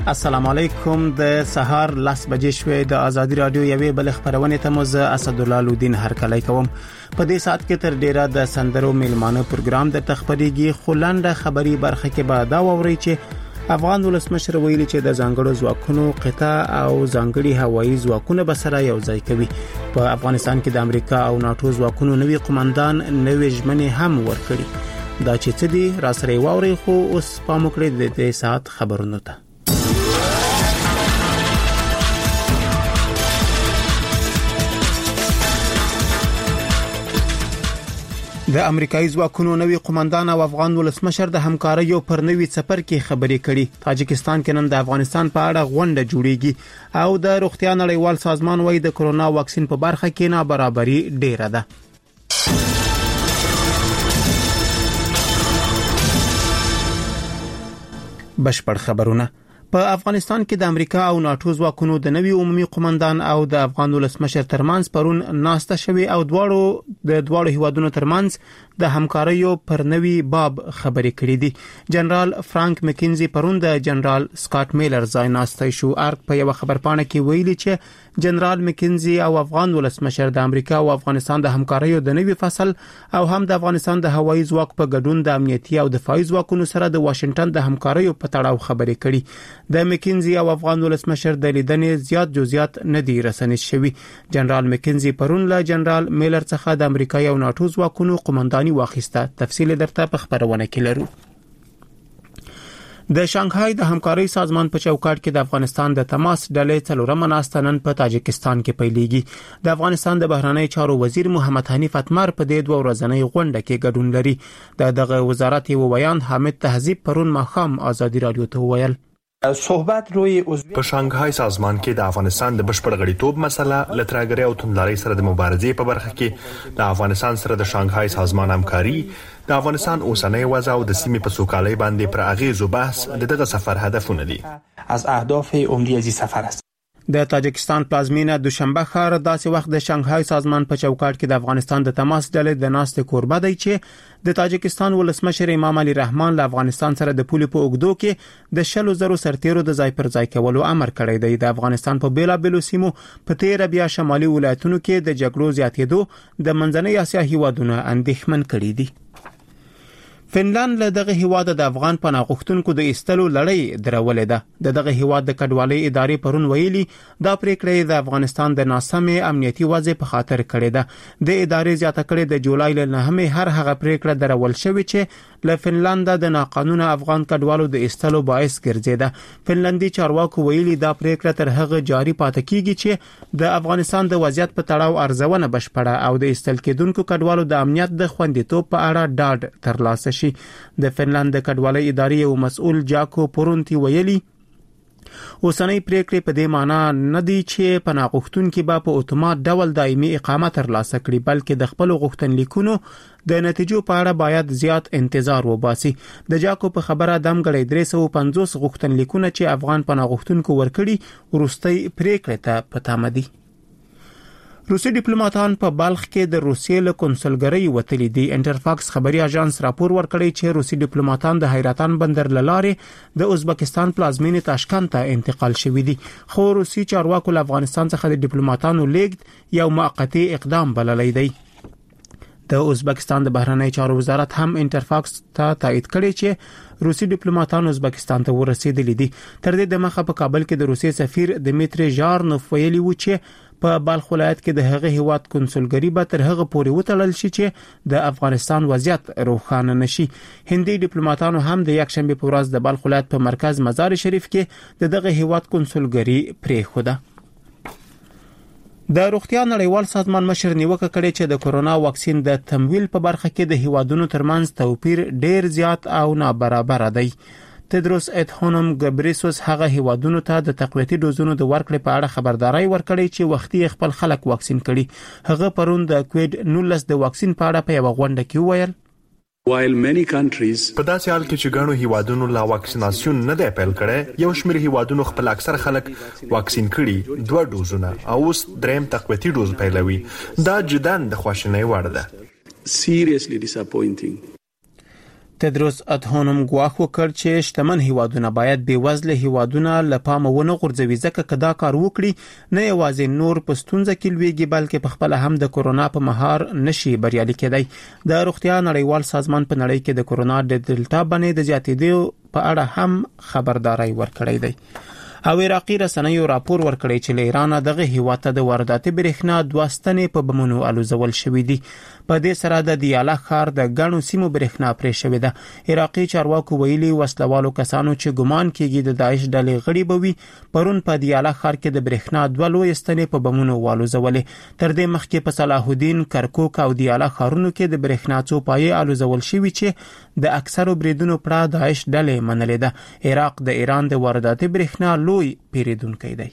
السلام علیکم د سهار 10 بجې شوې د ازادي رادیو یوې بل خبرونه ته مز اسد الله لودین هر کله کوم په دې سات کې تر ډیره د سندرو میلمانه پروګرام د تخبريږي خلنده خبري برخه کې به دا ووري چې افغان ولسمشر ویلي چې د ځانګړو ځواکونو قطاع او ځانګړي هوایي ځواکونه به سره یو ځای کوي په افغانستان کې د امریکا او ناتو ځواکونو نوي قومندان نوې ژمنې هم ورکړي دا چې څه دي را سره ووري خو اوس پام وکړئ د دې سات خبرونو ته د امریکایي ځواکونو نوی قومندان او افغان ولسمشر د همکاریو پر نوی سفر کې خبرې کړي تاجکستان کې نن د افغانستان په اړه غونډه جوړیږي او د روغتیا نړیوال سازمان وايي د کرونا واکسین په برخه کې نابرابري ډیره ده بشپړ خبرونه په افغانستان کې د امریکا او ناتو ځواکونو د نوي عمومي قومندان او د افغان ولسمشر ترمنځ پرون ناسته شوی او دواړو هیوادونو ترمنځ د همکاریو پر نوي باب خبرې کړې دي جنرال فرانک مکینزي پرون د جنرال سکاټ میلر ځای ناسته شو ارک په یو خبرپاڼه کې ویلي چې جنرال مکینزي او افغان ولسمشر د امریکا او افغانستان د همکاریو د نوي فصل او هم د افغانستان د هوایي ځواک په ګډون د امنیتي او دفاعي ځواکونو سره د واشنگټن د همکاریو په تړاو خبرې کړي د مکینزي او افغان ولسمشر د لیدنې زیات جزئیات نه دي رسنۍ شوی جنرال مکینزي پرون له جنرال میلر څخه د امریکا او ناتو ځواکونو قومنداني واخیسته تفصیل درته په خبرونه کې لرو د شانګهای د همکاري سازمان په چوکاټ کې د افغانستان د تماس ډلې څلورم ناستنن په تاجکستان کې پیلېږي د افغانستان د بهرنی چارو وزیر محمد حنیف اتمر په دې دوه ورځنۍ غونډه کې ګډون لري دغه وزارت یو بیان حامد تهذیب پرون ماخام ازادي رادیو ته ویل صحبت روی په شانګهای سازمان کې د افغانستان د بشپړ غړیتوب مسله لترګری او توندلاري سره د مبارزې په برخه کې د افغانستان سره د شانګهای سازمان همکاري د افغانستان اوسنۍ وضع او د سیمې په سوکالۍ باندې پر اغیزو بحث دغه سفر هدفونه دي از اهداف عمده از سفر است د تاجکستان پلازمینه دوشنبه ښار داسې وخت د شانګهای سازمان په چوکاټ کې د افغانستان د تماس ډلې د ناستې کوربه دی چې د تاجکستان ولسمشر امام علي رحمان له افغانستان سره د پولې په اوګدو کې د 100,000 سرتیرو د ځای پر ځای کولو امر کړی دی د افغانستان په بیلابېلو سیمو په تیر بیا شمالي ولایتونو کې د جګړو زیاتېدو د منځنۍ اسیا هیوادونو اندېښمن کړي دي فنلند له دغه هیواد د افغان پناه غوښتونکو د ایستلو لړۍ درولې ده دغه هیواد د کډوالۍ ادارې پرون ویلي دا پریکړه د افغانستان د ناسمه امنیتي وضع په خاطر کړې ده د ادارې زیاته کړې د جولای له 9 هر هغه پریکړه درول شوې چې له فنلند د ناقانونه افغان کډوالو د ایستلو باعث ګرځیده فنلندي چارواکو ویلي دا پریکړه تر هغه جاری پاتې کیږي چې د افغانستان د وضعیت په تړاو ارزونه بشپړه او د ایستل کېدونکو کډوالو د امنیت د خوندیتوب په اړه ډاډ ترلاسه شي د فنلند د کډوالۍ ادارې یو مسؤل جاکو پورونتی ویلي اوسنۍ پریکړې په دې معنی نه دي چې پناه غوښتونکي به په اتومات ډول دایمي اقامت ترلاسه کړي بلکې د خپل غوښتنلیکونو د نتیجو په اړه باید زیات انتظار وباسي د جاکو په خبره دمګړې 350 غوښتنلیکونه چې افغان پناه غوښتونکو ورکړي وروستۍ پریکړې ته پاتې دي روسي ډیپلوماټان په بلخ کې د روسیې له کنسولګرۍ وتلي دي انټرفاکس خبري اژانس راپور ورکړی چې روسي ډیپلوماټان د حیرتان بندر لاره د ازبکستان پلازمینې تاشکند ته انتقال شوي دي خو روسي چارواکو له افغانستان څخه د ډیپلوماټانو لیږد یو موقتی اقدام بللی دی د ازبکستان د بهرنی چارو وزارت هم انټرفاکس ته تایید کړی چې روسي ډیپلوماټان ازبکستان ته ورسېدلي دي تر دې دمخه په کابل کې د روسي سفیر دمیتری ژارنوف ویلي و چې په بلخ ولایت کې د هغه هیواد کنسولګری به تر هغه پورې وتړل شي چې د افغانستان وضعیت روښانه نشي هندي ډیپلوماټانو هم د یکشنبه په ورځ د بلخ ولایت په مرکز مزار شریف کې دغه هیواد کنسولګری پریښوده د روغتیا نړیوال سازمان مشر نیوکه کړې چې د کرونا واکسین د تمویل په برخه کې د هیوادونو ترمنځ توپیر ډیر زیات او نابرابر دی تدروس ادهانوم ګبریسوس هغه هیوادونو ته د تقویتي دوزونو د ورکړې په اړه خبرداري ورکړې چې وختي خپل خلک واکسین کړي هغه پرون د کووید 19 د واکسین په اړه په یو غونډه کې ویل په داسې حال کې چې ګڼو هیوادونو لا واکسیناسیون نه دی پیل کړی یو شمېر هیوادونو خپل اکثر خلک واکسین کړي 2 ډوزونه او اوس دریم تقویتي ډوز پیلوي دا جداً د خواشینۍ وړ ده تدروس ادهانم ګواښ وکړ چې شتمن هیوادونه باید بېوزله هیوادونه له پامه ونه غورځوي ځکه که دا کار وکړي نه یوازې نور په ستونزه کې لویږي بلکې په خپل هم د کورونا په مهار نشي بریالي کېدی. د روغتیا نړیوال سازمان په نړۍ کې د کورونا د ډیلټا بڼې د زیاتېدو په اړه هم خبرداري ورکړې ده. او عراقي رسنیو راپور ورکړی چې له ایران دغه هیواد ته د وارداتي برېښنا 2 ستنې په بمونو الوزول شوې دي. په دې سره د دیاله ښار د ګڼو سیمو برېښنا پرې شوې ده. عراقي چارواکو ویلي وسلوالو کسانو چې ګمان کېږي د داعش ډلې غړي بوي پرون په دیاله ښار کې د برېښنا 2 لوی ستنې په بمونو والوزولې. تر دې مخکې په صلاح الدین، کرکوک او دیاله ښارونو کې د برېښنا څو پایې الوزول شوي چې د اکثرو بریدونو پر داعش ډلې منلې ده. عراق د ایران د وارداتي برېښنا لوی پیریدونکی دی.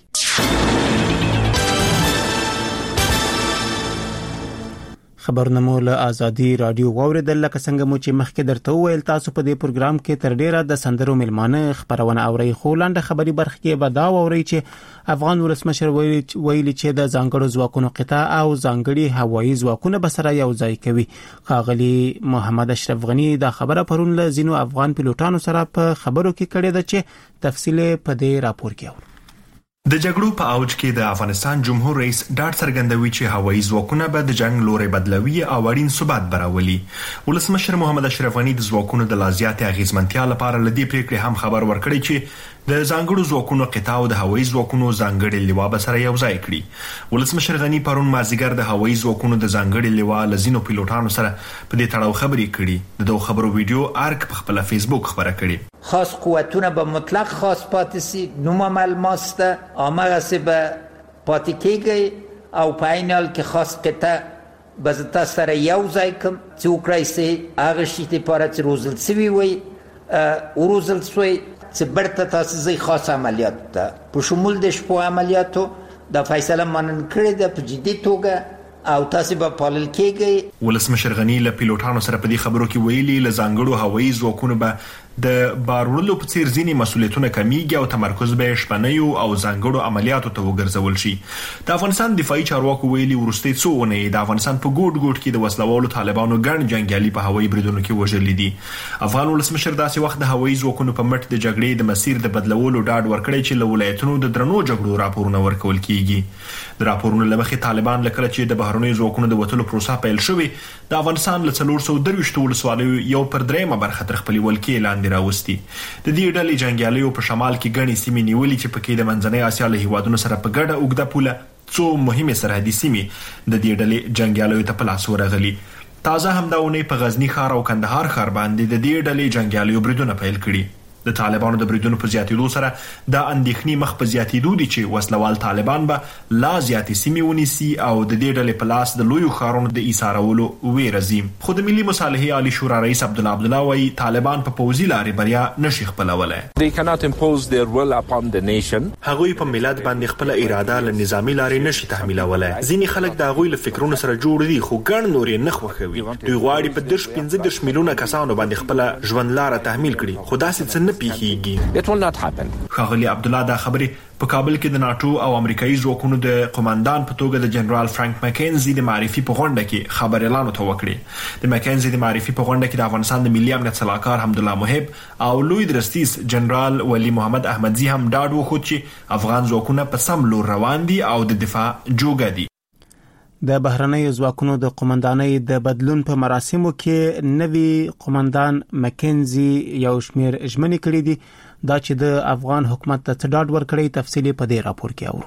خبرونه مو له آزادي رادیو واوریدل. لکه څنګه مو چې مخکې درته وویل تاسو په دې پروګرام کې تر ډیره د سندرو ملمانه خبرونه اورئ. خو لاندې خبري برخه کې به دا اورئ چې افغان ولسمشر ویلي چې د ځانګړو ځواکونو قطاع او ځانګړي هوایي ځواکونه به سره یو ځای کوي. ښاغلي محمد اشرف غنی دا خبره پرون له ځینو افغان پیلوټانو سره په خبرو کې کړې ده چې تفصیل په دې راپور کې اورئ. د جګړو په اوج کې د افغانستان جمهور رئیس ډاډ څرګندوي چې هوایي ځواکونه به د جنگ لوري بدلوي او اړین ثبات براولي. ولسمشر محمد اشرف غنی د ځواکونو د لازیات اغیزمنتیا لپاره لدی پریکړې هم خبر ورکړی چې د ځانګړو ځواکونو قطاع او د هوایي ځواکونو ځانګړي لوا به سره یو ځای کړي. ولسمشر غنی پرون مازیګر د هوایي ځواکونو د ځانګړي لوا لزینو پیلوټانو سره په دې تړاو خبرې کړي. د دوه خبرو ویډیو ارک په خپل فیسبوک خبره کړي. خاص قوتونه به مطلق خاص پاتې سي، نوم ملماسته آمغه سي به پاتې کېږي او په عین حال کې خاص قطع به زتا سره یو ځای کوم چې وکړای سي هغه شي لپاره چې روزل سوي وي وروزل سوي چې برته تاسیسي خاص عملیات ته په شمول د شپو عملیاتو د فیصله منن کړی د په جدي توګه او تاسو به پالل کېږي. ولسمشر غنی له پیلوټانو سره په دې خبرو کې ویلي له ځانګړو هوایي ځواکونو به د بارولو په څیر ځینې مسولیتونه کمیږي او تمرکز به شپنیو او ځانګړو عملیاتو ته وګرځول شي. د افغانستان دفاعي چارواکو ویلي ورستي څوونه د افغانستان په ګوټ ګوټ کې د وسلوالو طالبانو ګڼ جنگیالي په هوایي بریدونو کې وژلي دي. افغان ولسمشر داسې وخت د هوایي ځواکونو په مټ د جګړې د مسیر د بدلولو ډاډ ورکړی چې له ولایتونو د درنو جګړو راپورونه ورکول کیږي. د راپورونو لمخې طالبان لکه چې د بهرنیو ځواکونو د وټلو پروسه پیل شوې د افغانستان له 423 ولسوالیو یو پر درېمه برخه تر خپل ولکې لاندې راوستي. د دې ډلې جنگیالیو په شمال کې غني سیمې نیولې چې پکې د منځنۍ اسیا له هیوادونو سره په ګډه اوږده پوله څو مهمه سرحدي سیمې د دې ډلې جنگیالیو ته په لاس ورغلي. تازه همداونه په غزنی ښار او کندهار ښار باندې د دې ډلې جنگیالیو بریدونه پیل کړي. د طالبانو د بریدونو په زیاتېدو سره د اندېښنې مخ په زیاتېدو دي چې وسلوال طالبان به لا زیاتې سیمې ونیسي او د دې ډلې په لاس د لویو ښارونو د ایسارولو ویره زی. خو د ملي مصالحې عالی شورا رئیس عبدالله وايي طالبان په پوځي لارې بریا نشي خپلولای. They cannot impose their will upon the nation. هغوی په ملت باندې خپل اراده له نظامی لارې نشي تحمیلولای. ځینې خلک د هغوی له فکرونو سره جوړ دي خو ګڼ نور یې نه خوښوي. دوی غواړي په 15 میلیونه کسانو باندې خپل ژوند لار تحمیل کړي خو داسې څه نه پیښیږي. It will not happen. ښاغلي عبدالله دا خبرې په کابل کې د ناتو او امریکایي ځواکونو د قوماندان په توګه د جنرال فرانک مکینزي د معرفي په غونډه کې خبر اعلان وکړي. د مکینزي د معرفي په غونډه کې د افغانستان د ملي امنیت سلاکار حمدالله محب او لوی درستیز جنرال ولی محمد احمدزي هم ډاډ وښود چې افغان ځواکونه په سم لور روان دي او د دفاع جوګه دي. د بهرنیو ځواکونو د قومندانۍ د بدلون په مراسمو کې نوی قومندان مکینزي یو شمیر ژمنې کړې دي دا چې د افغان حکومت ته ډاډ ورکړي. تفصیلی په دې راپور کې اورو.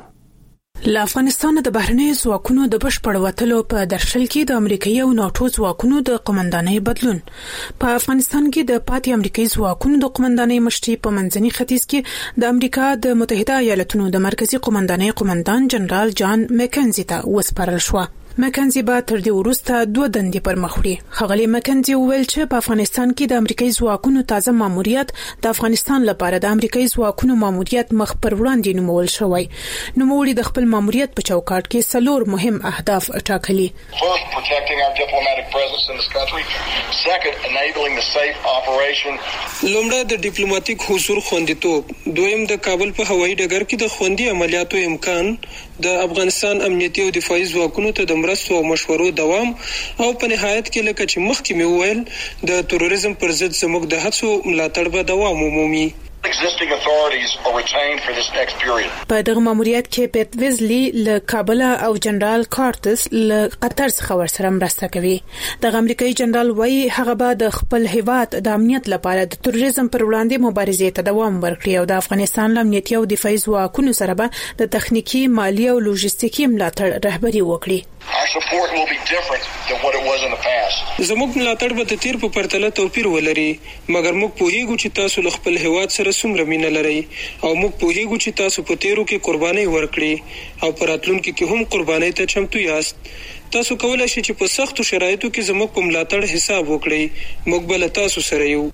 له افغانستان د بهرنیو ځواکونو د بشپړ وټلو په درشل کې د امریکایي او ناتو ځواکونو د قومندانۍ بدلون. په افغانستان کې د پاتې امریکایي ځواکونو د قومندانۍ مشري په منځني ختیځ کې د امریکا د متحده ایالاتونو د مرکزی قومندانۍ قومندان جنرال جان مکینزي ته وسپارل شو. مکینزي به تر دې وروسته 2 دندې پر مخ وړي. ښاغلي مکینزي وویل چې په افغانستان کې د امریکایي ځواکونو تازه ماموریت د افغانستان لپاره د امریکایي ځواکونو ماموریت مخ پر وړاندې نومول شوی. نوموړي د خپل ماموریت په چوکاټ کې 4 مهم اهداف ټاکلي. First, protecting our diplomatic presence in this country. Second, enabling the safe operation. لومړی د ډیپلوماټیک حضور خوندیتوب. دویم د کابل په هوایي ډګر کې د خوندي عملیاتو امکان. د افغانستان امنیتي او دفاعي ځواکونو ته د مرستو او مشورو دوام او په نهایت کې لکه چې مخکې مې وویل د تروریزم پر ضد زموږ د هڅو ملاتړ به دوام ومومي. Existing authorities are retained for this next period. په دغه ماموریت کې پیټ ویزلی له کابل او جنرال کارټس له قطر څخه ورسره مرسته کوي. د امریکایي جنرال وایي هغه به د خپل هیواد د امنیت لپاره د تروریزم پر وړاندې مبارزې ته دوام ورکړي او د افغانستان امنیتي او دفاعي ځواکونو سره به د تخنیکی، مالی او لوجستیکي ملاتړ رهبري وکړي. Our support will be different than what it was in the past. زموږ ملاتړ به د تیر په پرتله توپیر ولري، مګر موږ پوهیږو چې تاسو له خپل هیواد سره څومره مینه لرئ او موږ پوهیږو چې تاسو په تیرو کې قرباني ورکړي او په راتلونکي کې هم قرباني ته چمتو یاست. تاسو کولای شئ چې په سختو شرایطو کې زموږ په ملاتړ حساب وکړئ. موږ بل تاسو سره یو.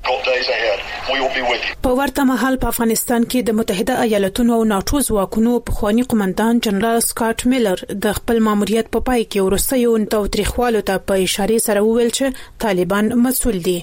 په ورته مهال په افغانستان کې د متحده ایالاتونو او ناتو ځواکونو پخوانی قومندان جنرال سکاټ میلر د خپل ماموریت په پای کې وروستیو تاوتریخوالو ته په اشاره سره وویل چې طالبان مسؤل دي.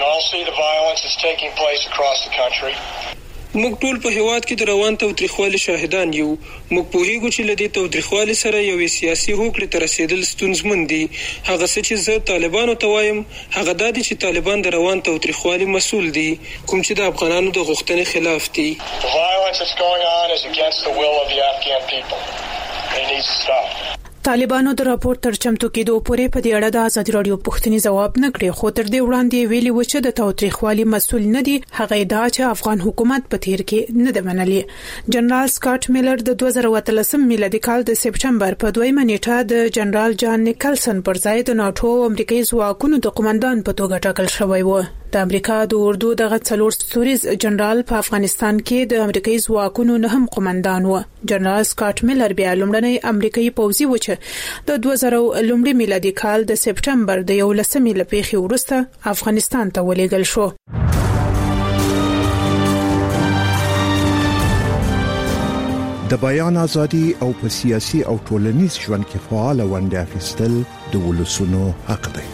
موږ ټول په هیواد کې د روان تاوتریخوالي شاهدان یو. موږ پوهیږو چې لدې تاوتریخوالي سره یو سیاسي هوکړې ته رسیدل ستونزمن دي. هغه څه چې زه طالبانو ته وایم هغه دا دي چې طالبان د روان تاوتریخوالي مسؤل دي، کوم چې د افغانانو د غوښتنې خلاف دي. The violence that's going on is against the will of the Afghan people. It needs to stop. طالبانو د راپور تر چمتو کېدو پورې په دې اړه د ازادي راډیو پوښتنې ځواب نه کړی، خو تر دې وړاندې ویلي و چې د تاوتریخوالي مسؤل نه دي. هغه ادعا چې افغان حکومت په تیر کې نه ده منلې. جنرال سکاټ میلر د 2013 میلادي کال د سپټمبر په 2 نیټه د جنرال جان نیکلسن پر ځای د ناتو او امریکایي ځواکونو د قومندان په توګه ټاکل شوی و. د امریکا د اردو دغه څلور ستوریز جنرال په افغانستان کې د امریکایي ځواکونو نه هم قومندان و. جنرال سکاټ میلر بیا لومړنی امریکایي پوځي و چې د 2000 لومړي میلادي کال د سپټمبر د 11 لپیخي وروسته افغانستان ته ولېږل شو. د بیان ازادي او په سیاسي او ټولنیز ژوند کې فعال ونډه اخیستل د ولسونو حق دی.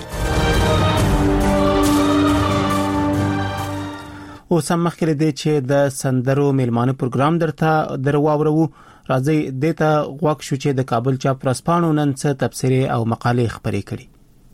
اوس هم مخکې دی چې د سندرو میلمانه پروګرام درواورو راځي دته غوښ شو چې د کابل چاپ رسپانو نن څه تبصره او مقاله خبرې کړي.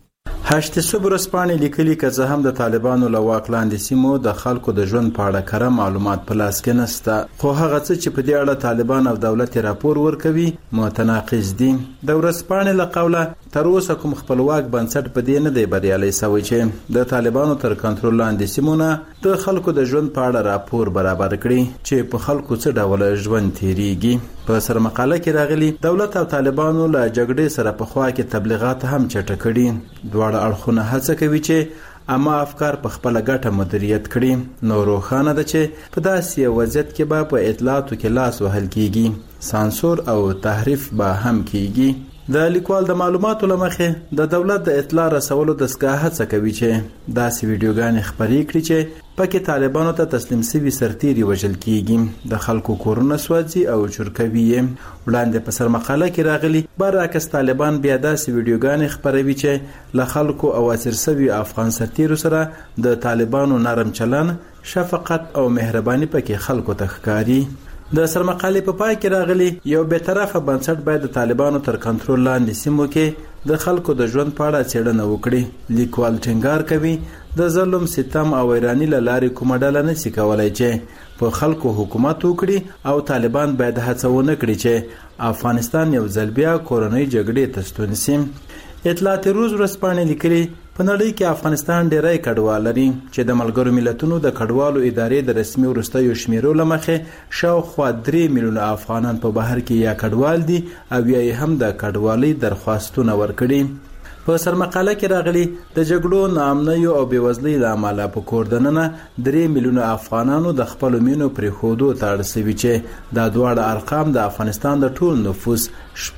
هشت صبر رسپانې لیکلي که زه هم د طالبانو له واک لاندې سیمو د خلکو د ژوند په اړه کره معلومات په لاس کې نشته، خو هغه څه چې په دې اړه طالبان او دولت راپور ورکوي متناقض دي. د ورسپانې له قوله تر اوسه کوم خپلواک بنسټ په دې نه دی بریالي شوی چې د طالبانو تر کنټرول لاندې سیمونه د خلکو د ژوند په اړه راپور برابر کړي چې په خلکو څه ډول ژوند تیریږي. په سر مقاله کې راغلي دولت او طالبانو له جګړې سره په خوا کې تبلیغات هم چټک کړي. دواړه اړخونه هڅه کوي چې اما افکار په خپل ګټه مدیریت کړي. نو روښانه ده چې په داسې وضعیت کې به په اطلاعاتو کې لاس وهل کیږي، سانسور او تحریف به هم کیږي. د لیکوال د معلوماتو لمخې د دولت د اطلاع رسولو دستګاه هڅه کوي چې داسې ویډیوګانې خپرې کړي چې پکې طالبانو ته تسلیم شوي سرتیري وژل کیږي، د خلکو کورونه سوځي او چورکوي یې. وړاندې په سر مقاله کې راغلي برعکس طالبان بیا داسې ویډیوګانې خپروي چې له خلکو او اسیر شوي افغان سرتیرو سره د طالبانو نرم چلن، شفقت او مهرباني پکې خلکو ته ښکاري. د سرمقالې په پای کې راغلي یو به طرفه بنسټ باید د طالبانو تر کنټرول لاندې سیمو کې د خلکو د ژوند په اړه څېړنه وکړي. لیکوال ټینګار کوي د ظلم، ستم او ویرانی له لارې کومه ډله نشي کولای چې په خلکو حکومت وکړي او طالبان باید هڅه ونه کړي چې افغانستان یو ځل بیا کورنۍ جګړې ته ستون شي. اطلاعات روز ورځپاڼې لیکلي په نړۍ کې افغانستان ډېری کډوال لري چې د ملګرو ملتونو د کډوالو ادارې د رسمي وروستیو شمیرو له مخې شاوخوا 3 میلیونه افغانان په بهر کې یا کډوال دي او یا هم د کډوالۍ درخواستونه ورکړي. په سرمقاله کې راغلي د جګړو، ناامنیو او بېوزلۍ له امله په کور دننه 3 میلیونه افغانانو د خپلو مینو پرېښودو ته اړ شوي چې دا دواړه ارقام د افغانستان د ټول نفوس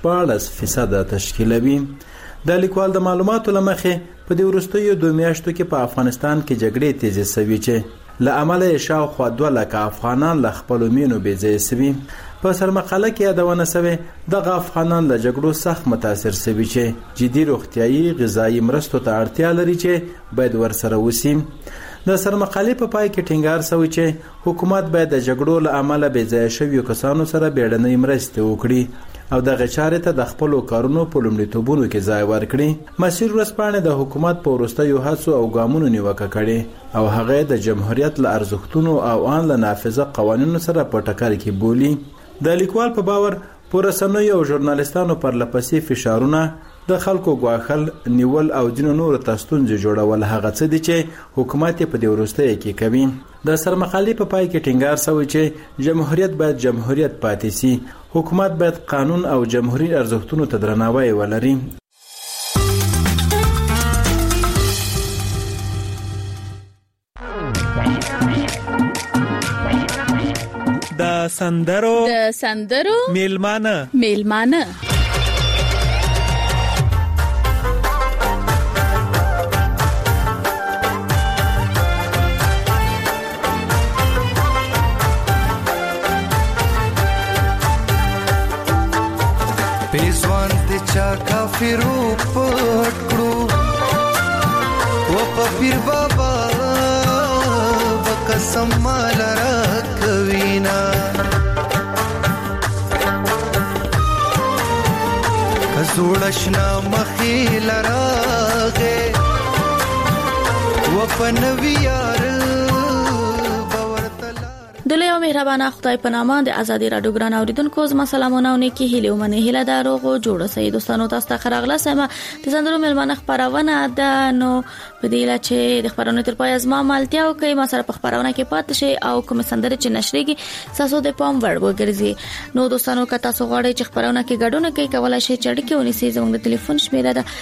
14% تشکیلوي. د لیکوال د معلوماتو لمخې په دې وروستیو 2 میاشتو کې په افغانستان کې جګړې تیزې شوې چې له امله یې شاوخوا 2 لکه افغانان له خپلو مینو بېځایه شوي. په سرمقاله کې یادونه شوې دغه افغانان له جګړو سخت متاثر شوي چې جدي روغتیایي غذایي مرستو ته اړتیا لري چې باید ورسره وشي. د سرمقالې په پای کې ټینګار شوی چې حکومت باید د جګړو له امله بېځایه شویو کسانو سره بیړنۍ مرستې وکړي او دغه چارې ته د خپلو کارونو په لومړیتوبونو کې ځای ورکړي. مسیر ورځپاڼې د حکومت په وروستیو هڅو او ګامونو نیوکه کړې او هغه د جمهوریت له ارزښتونو او ان له نافذه قوانینو سره په ټکر کې بولي. د لیکوال په باور په رسنیو او ژورنالیستانو پر لپسې فشارونه د خلکو ګواښل نیول او ځینو نورو ته ستونزې جوړول هغه څه دي چې حکومت په دې وروستیو کې کوي. د سرمقالې په پای کې ټینګار شوی چې جمهوریت باید جمهوریت پاتې سي، حکومت باید قانون او جمهوریت ارزښتونو ته درناوی ولري. د سندرو میلمانه پیزوان ته چا کافرو پټ کړو و په پیر بابا قسم مال را کوینا کزوړشنا مخیل راغه و په نویار دله او مهربانه خدای په نامه د ازادي رادیو ګران اوریدونکو زما سلامونه او نیکی هیله ومنه هیله دروغو جوړه سي دوستانو تاسو ته خراغله سم د زندرو ملمنه خبرونه ده. نو په دې لا چې د خبرونو تر پای ازما مالتیا او کوي ما سره په خبرونه کې پات شي او کوم سندره چې نشريږي تاسو د پام وړ وګرځي. نو دوستانو که تاسو غواړئ چې خبرونه کې ګډون کوي کولای شئ چړکی ونیسئ. زموږ د ټلیفون شمیره ده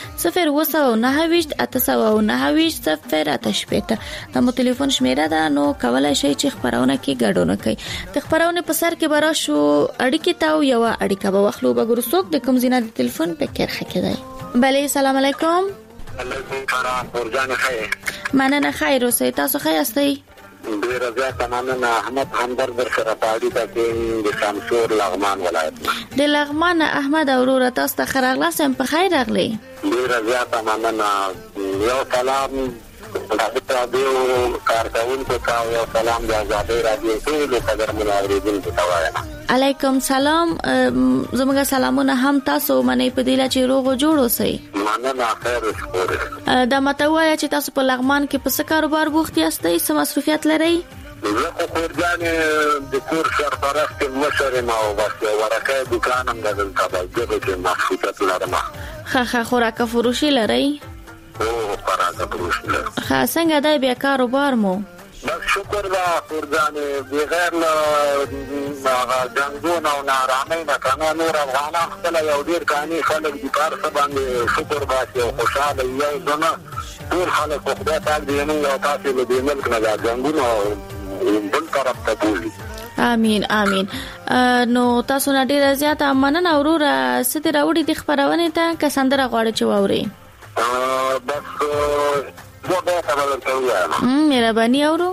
0298890 دا مو ټلیفون شمیره ده. نو کولای شئ چې خبرونه کې ګډون کوي. د خبرونه په سر کې برا شو اړیکې تاو یو اړیکه به وخلو به ګورسوک د کوم زینه د ټلیفون په کې راخې دی. بله سلام علیکم. علیکم سلام ورجان خیر. مننه خیر اوسئ. تاسو ښه یاستئ؟ ډیر زیات مننه. احمد همدرد سره پاړی ته د شمشور لغمان ولایت. د لغمان احمد اورور تاسو ته خراغله سم په خیر راغلی. ډیر زیات مننه. یو سلام د رادیو کارکونکو ته یو سلام د آزادۍ رادیو ټول قدرمن اوریدونکو ته وایم. علیکم سلام. زموږ سلامونه هم تاسو منې په دې لا چې روغ جوړ اوسئ. مننه خیر شکر. دا متوای چې تاسو په لغمان کې په څه کاروبار بوخت یاستئ، څه مصروفیت لرئ؟ زه خو کورجانې د کور سرپرست مشر یم او بس ورکه دکان هم د دلته کې مصروفیت لرم. ښه خوراک فروشي لرئ؟ څنګه دی بیا کاروبار مو؟ بس شکر دا فرزانه بغیر له جنگونو او نارامۍ نه کنه نور افغانان خپل یو ډیر کاني خلک د کار څخه باندې شکر باسي او خوشاله یو ځنه ټول خلک په خدای پاک دې موږ او تاسو له دې ملک نه جنگونو بل طرف ته بوزي. امين امين. نو تاسو نه ډیر زیات مننه اورور ستې راوړي د خبرونه ته کسندره غواړي چې واوري. بس زه به خبره کوم. مهرباني اورو.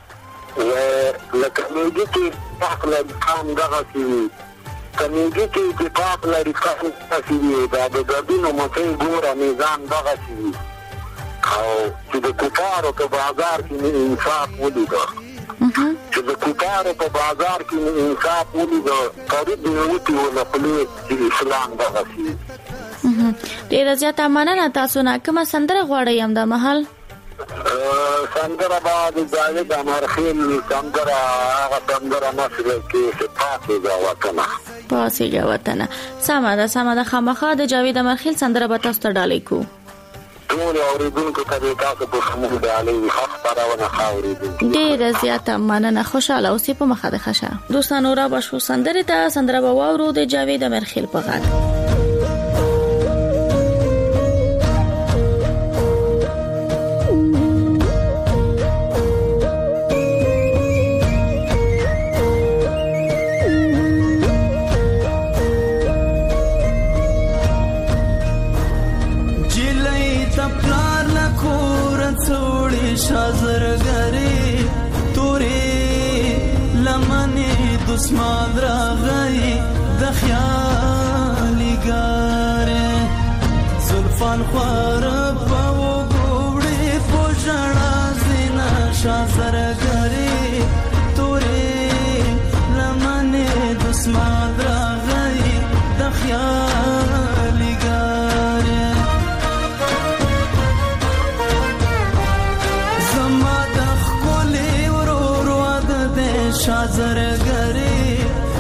لکه موږ چې خپل قام دغه چې کمیږي چې په خپل ریکارډ تاسو دا د ګډونو مته ګوره میزان دغه چې او چې د کوکارو په بازار کې انصاف ولیدو. چې د کوکارو په بازار کې انصاف ولیدو قریب دی وته په اسلام دغه چې ډیر زیات مننه. تاسو نه کومه سندره غواړئ هم د محل؟ سندره بعد جاوید امرخیل سندره هغه سندره مصر کې پاسېږه وطنه. سمه ده خامخا د جاوید امرخیل سندره به تاسو ته ډالۍ کو. ټول اوریدونکو ته تاسو په شمول ډالۍ خبرونه خاورې. ډیر زیات مننه. خوشاله اوسئ په مخه د خشه. دوستانو را بشو سندره ته سندره به واورو د جاوید امرخیل په غږ. دسمان راغی د خیالی گاره زلفان خوار پاو گوڑی پوشنا زینا شازر گری توری لمن دسمان راغی د خیالی شازرګری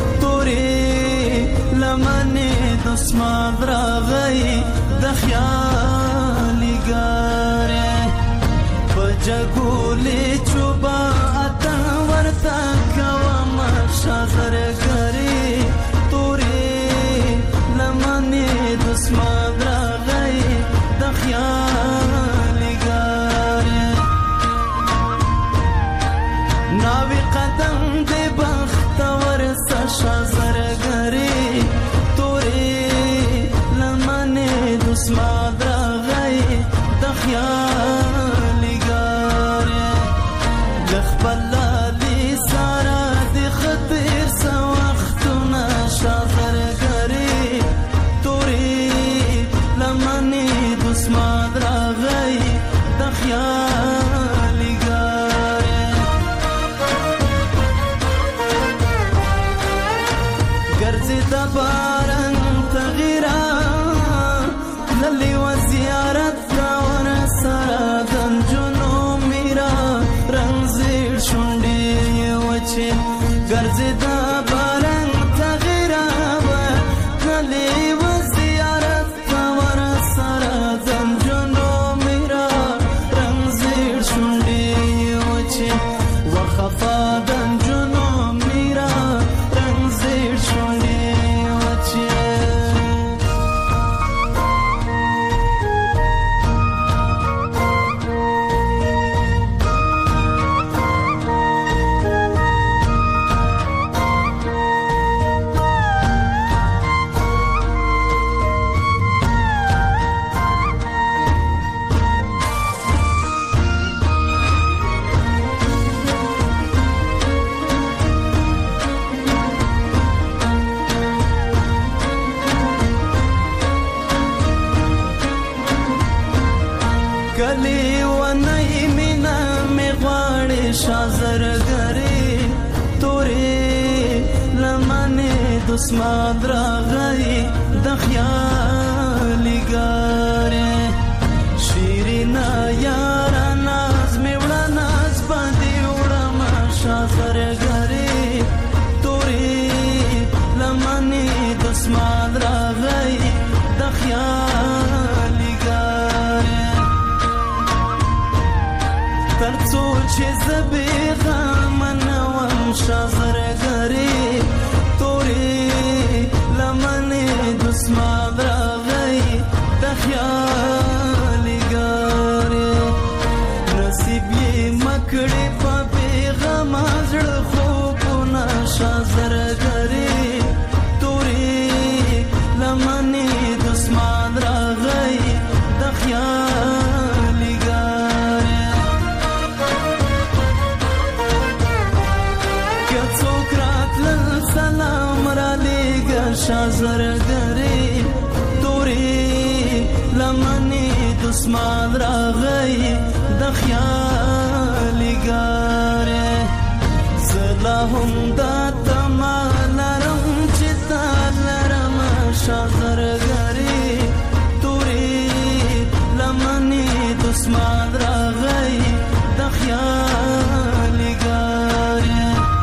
تورې لمنې د اسمان راغی د خیالي ګارې په جګولې چوبا اتن ورته کوم شازرګری تورې لمنې د اسمان راغی د خیالي ګارې ناوی قدم دې بختور شازرګری تورې لمنې د اسمان راغی د خیالي ګارې د خپل لالي سارا د خطر سو وختونه شازرګری تورې لمنې د اسمان راغی د خیالي ګارې ګرځي د باران تغیرا للی و زیارت دا ور سره دنجونو میرا رنگزیر شونډې وچې ګرځي د باران تغیرا للی و زیارت دا ور سره دنجونو میرا رنگزیر شونډې وچې وخفا دنجونو میرا رنگزیر شونډې وچې کلی ونای مینا می غواړي شازرګری تورې لمنې د اسمان راغی د خیالي ګارې شیرینا یار ناز می وړه ناز باندې وړم شازرګری تورې لمنې د اسمان راغی د خیالي ګارې ترڅو چې زبې غمنوم شازرګری تورې لمنې د اسمان راغی د خیالي ګارې نصیب یې مکړې په پیغام زړه خوبونه شازرګری تورې لمنې د اسمان راغی د خیالي ګارې سلام را لېږه شازرګری تورې لمنې د اسمان راغی د خیالي ګارې زه لا هم دا تمه لرم چې تا لرم شازرګری تورې لمنې د اسمان راغی د خیالي ګارې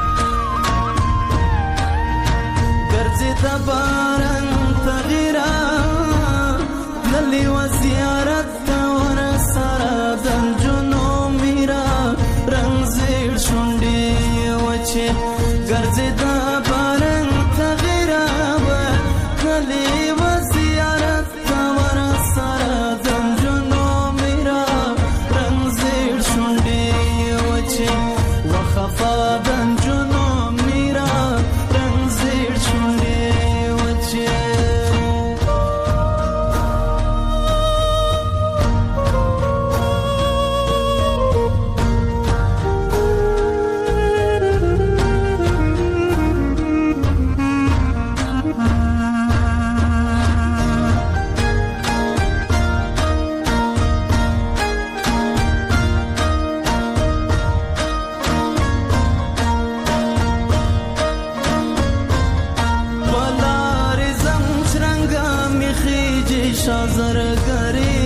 د باران تغیرا للی و زیارت دا ور سره دنجونو میرا رنگزیر شونډې وچې ګرځي د باران تغیرا للی و زیارت دا ور سره دنجونو میرا رنگزیر شونډې وچې وخفا دنجونو میرا رنگزیر شونډې شازرګری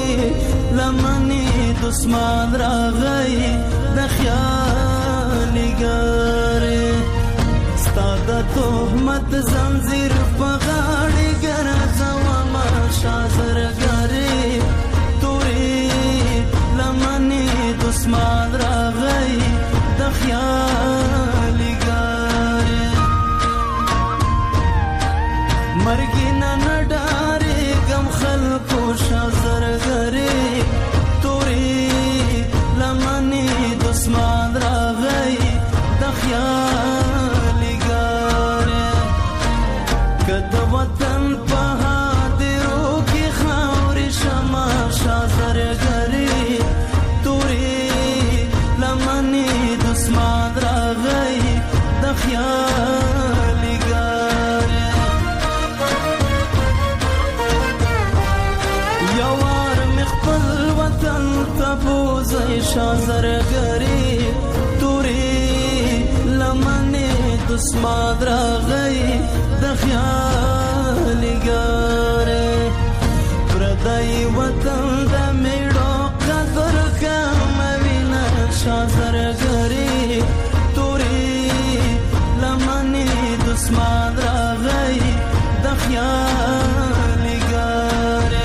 تورې لمنې د اسمان راغی د خیالي لګاره ستاده تهمت زنجیر په غاړه ګرځوا ما شازرګاره تورې لمنې دسمان راغی د خیال لګاره مرګ نه نډاره غم خلکو شازرګاره دسمان راغی د خیال ګاره کد وطن په هادرو کې خاورې شمع شازرګری تورې لمنې دسمان راغی د خیال ګاره یوار مخبل وطن تبوزي شازرګری تورې لمنې دسماد راغی د خیال ګاره پردای وطن د میړو قدر کموینه شازرګری تورې لمنې دسماد راغی د خیال ګاره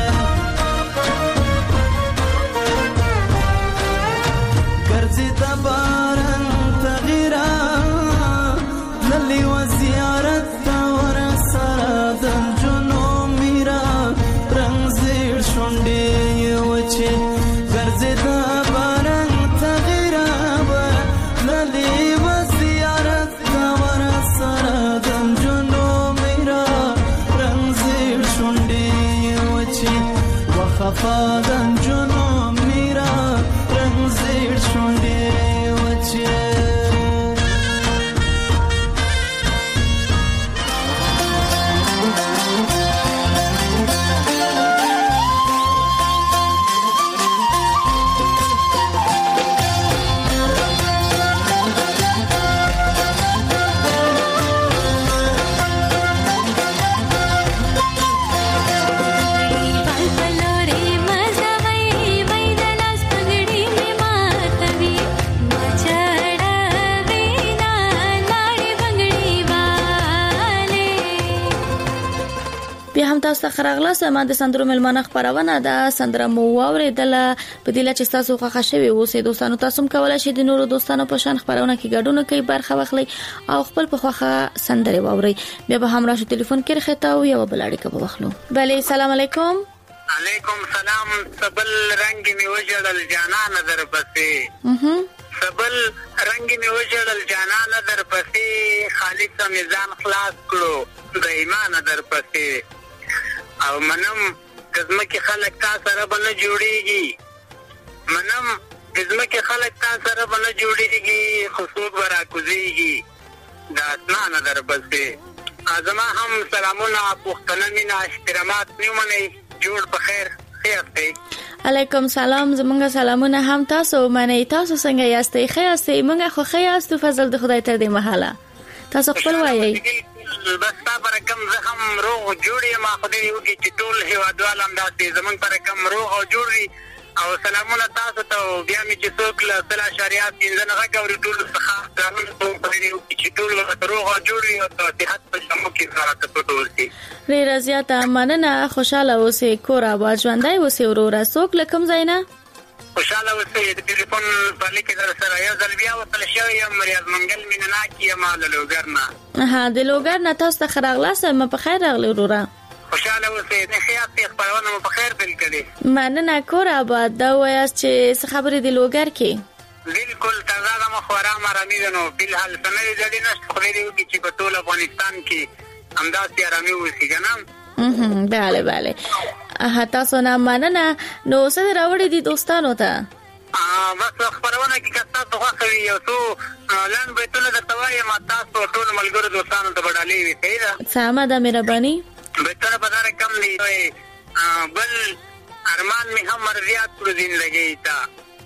باران تغیرا للی و زیارت تور سرادن جنو میرا رنگ زیر شنڈی وچه گرزی دا باران تغیرا للی و زیارت تور سرادن جنو میرا رنگ زیر شنڈی وچه و خفادن جنو میرا رنگ زیر شنڈی تاسو خراغله سم د سندرو ملمانه خبرونه ده سندره مو اوریدل په دې لچ تاسو خوښ شوي اوسې دوستانو تاسو هم کولای شئ د نورو دوستانو په شان خبرونه کې ګډون کوي برخه واخلي او خپل په خوخه سندره واوري بیا به هم راشي ټلیفون کې رخته او یو بل اړیکه به واخلو بله السلام علیکم علیکم سلام سبل رنگ می وجل جانان در پسې سبل رنگ می وجل جانان در پسې خالص میزان خلاص کړو د ایمان در پسې او منم کزمکه خلک تا سره بل جوړیږي منم کزمکه خلک تا سره بل جوړیږي خصوص ورا کوزيږي دا اسمان در پسې ازما هم سلامونه پختنه مینا احترامات نیمنه جوړ په خیر خیرته علیکم سلام زمونږ سلامونه هم تاسو منئ تاسو څنګه یاستئ خیاستئ مونږ خو خیاستو فضل د خدای تر دې محاله تاسو خپل وایي بس تا پر کم زخم روغ جوړي ما خدای یو چې ټول هوادوال هم داسې زمون پر کم روغ او جوړي او سلامونه تاسو ته بیا می چې څوک له صلاح شریعت انځنه غوړي ټول څخه ځانونه په دې چې ټول روغ او جوړي او صحت په شمو کې زړه ته ټول شي ډیر زیاته مننه خوشاله اوسې کور آباد ژوندۍ اوسې ورور څوک لکم زینا خوشاله اوسې د ټلیفون په لیک در سره یو ځل بیا وصل شوی یم ریاض منګل میننا کی مال لوګرنا د لوګرنا تاسو ته خراغله سم په خیر راغلی وروره خوشاله اوسې نه خیاط خبرونه په خیر بل کړي مننه کور آباد دا وایي چې خبرې د لوګر کې بالکل تازه ما خورا مرامي نو په حال سمې ځدی نشته خو دې چې په ټول افغانستان کې همداسې آرامي وسی کنه بله بله تاسو نه مننه نو څه راوړې دي دوستانو ته بس خبرونه کې کستا ته خوښوي یو څو لاند به ټول د توای ما تاسو ټول ملګرو دوستانو ته وړاندې وي پیدا سامه د مهرباني به تر بازار کم دی بل ارمان می هم مرضیات پر زندگی تا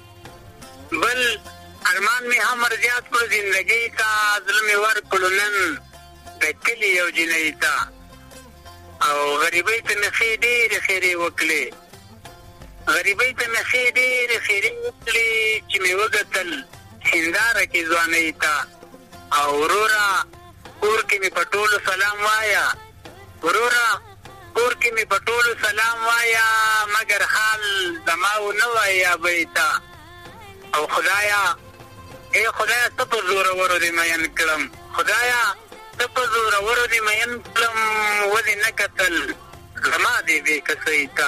بل ارمان می هم مرضیات پر زندگی تا ظلم ور کولن کلی یو جنې تا او غریبۍ ته مخې ډېرې خیرې وکړې غریبۍ ته مخې ډېرې خیرې وکړې چې مې وګتل هنداره کې ځواني تا او ورورا کور کې می پټول سلام وایا ورورا کور کې می پټول سلام وایا مگر حال دماو نه وایا بیتا او خدایا اے خدایا ته په زور ورو دې مېن کړم خدایا ته په زور ورو دې مېن کړم ودې نکتل زما دې کسیتا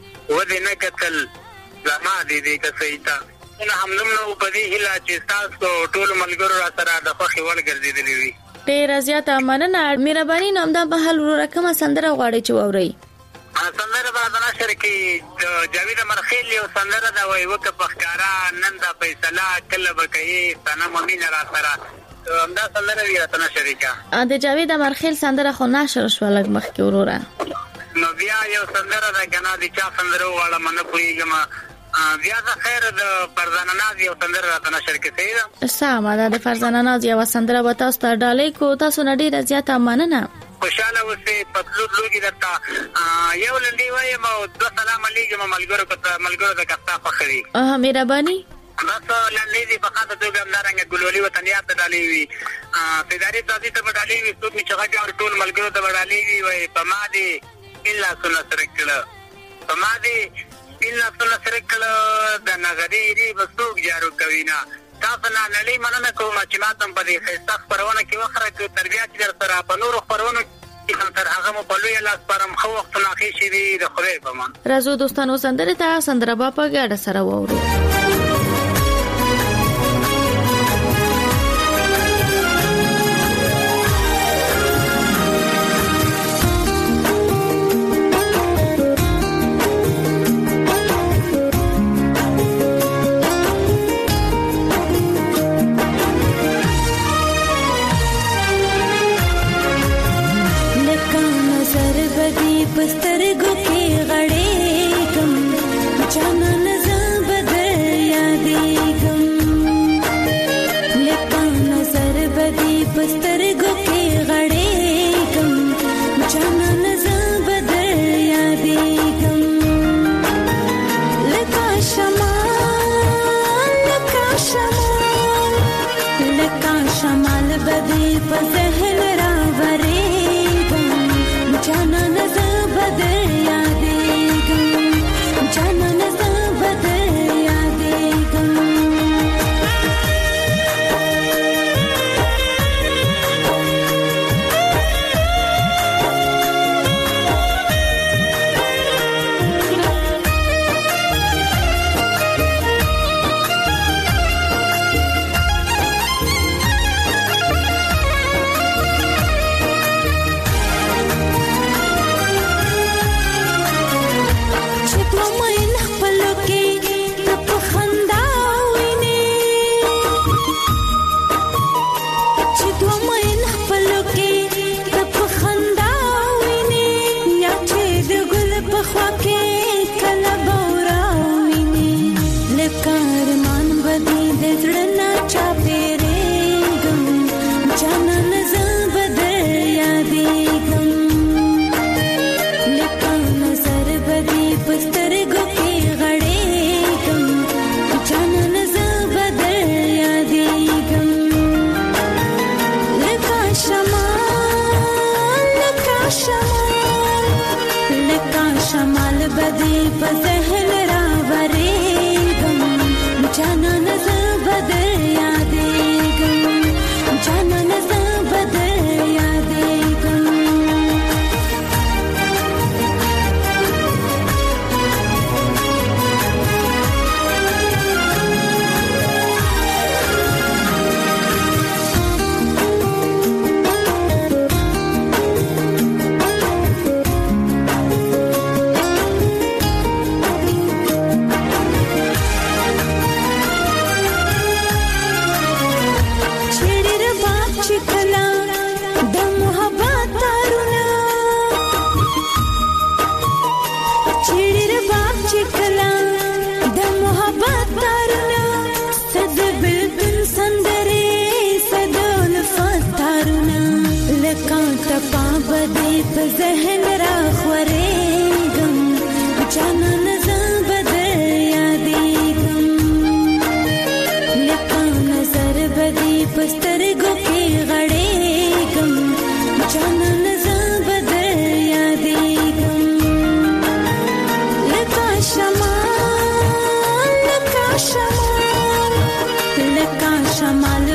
ودې نکتل زما دې کسیتا نو همدومره په دې هیله چې تاسو ټول ملګرو را سره د خوښي وړ ګرځېدلې وي. ډېر زیاته مننه مهرباني نو همدا به حل ورکمه سندره غواړي چې ووري سندره به د نشر کې جاوید مرخیل یو سندره دا وایي وکه پخکارا نن دا فیصله کله به کوي سنم امین را سره همدا سندره وی راته نشر کې د جاوید مرخیل سندره خو نشر شو لګ مخ کې وروره نو بیا یو سندره دا کنه د چا سندره واړه من پویګم بیا د خیر د فرزانه ناز یو سندره راته نشر کې سیده ساده د فرزانه ناز یو سندره به تاسو ته ډالې کو تاسو نډیره زیاته مننه خوشاله اوسې پتلو لوګي درته یو لندې وایم او دو سلام علیکم ملګرو د کستا فخري مهرباني بس لندې دې په خاطر ته ګمدارنګ ګلولي وطنيات ته ډالې وي سیداری تاسو ته ډالې وي څوک چې هغه اور ټول ملګرو ته ډالې وي وای په ما دې الا سنت رکړه په ما دې الا سنت رکړه د نظری بسوک جارو کوینا تاسو نه نړۍ مننه کوم چې ماتم په دې خسته خبرونه کې وخره کې تربيات در سره په نور خبرونه کې تر هغه مو په لوی لاس پرم خو وخت نه خې شي د خدای په مان راځو دوستانو سندره ته سندره با په ګډه سره وورو बस्तर गो के गड़े कम जाना नजर बदल